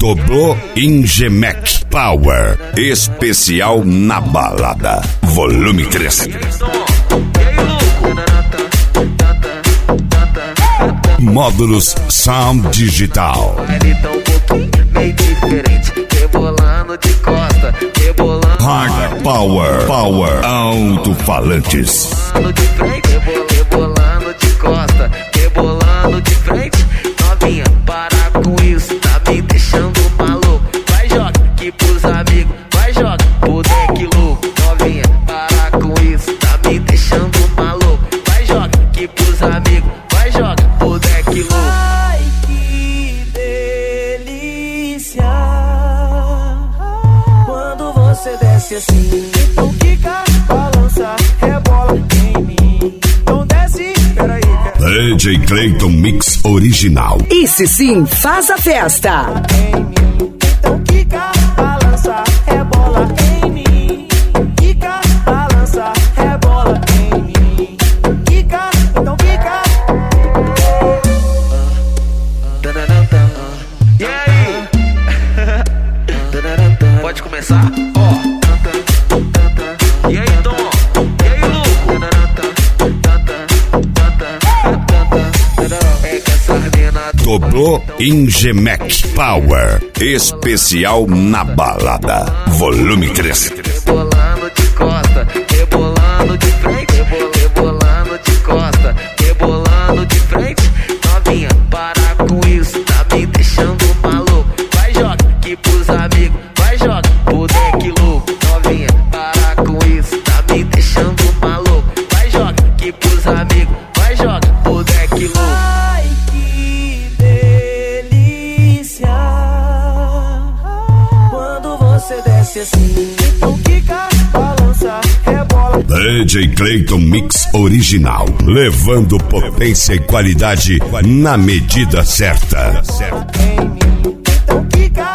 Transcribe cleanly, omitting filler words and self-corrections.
Dobrou Ingemec Power. Especial na balada. Volume 3. Módulos Sound Digital. Meio diferente, rebolando de costa, rebolando. Hard Power Alto-falantes. De frente, rebolando de costa, rebolando de frente. Novinha, para com isso, tá me deixando maluco. Vai joga aqui pros amigos, vai joga pro deck louco. Novinha, para com isso, tá me deixando maluco. Vai joga aqui pros amigos, vai joga pro deck louco. Ai, que delícia quando você desce assim. Então quica, balança, rebola em mim. Então desce, peraí. DJ Clayton Mix Original. Esse sim faz a festa. Em mim. Então quica, balança, rebola em mim. Quica, balança, rebola em mim. Quica, então quica. E aí? Pode começar? Ó. E aí, Dom? E aí, louco? É que essa mina Dobrou Ingemec Power. Especial na balada. Volume 3. rebolando de costa, rebolando de frente, rebolando de costa, rebolando de frente. Novinha, para com isso, tá me deixando maluco. Vai joga aqui pros amigos, vai joga pro deck louco. Novinha, para com isso, tá me deixando maluco. Vai joga aqui pros amigos, vai joga pro deck louco. Ai, que delícia quando você desce assim. Então quica, balança, rebola. DJ Clayton Mix Original. Levando potência e qualidade na medida certa. Em mim. Então quica,